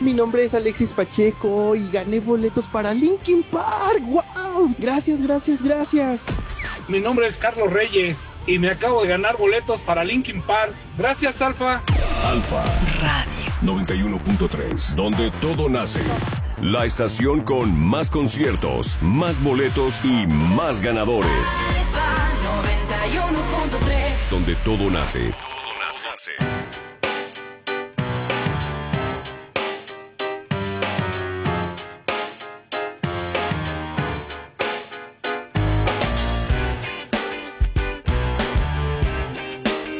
Mi nombre es Alexis Pacheco y gané boletos para Linkin Park. ¡Wow! Gracias, gracias, gracias. Mi nombre es Carlos Reyes y me acabo de ganar boletos para Linkin Park. Gracias, Alfa. Alfa Radio 91.3, donde todo nace. La estación con más conciertos, más boletos y más ganadores. Alfa 91.3, donde todo nace.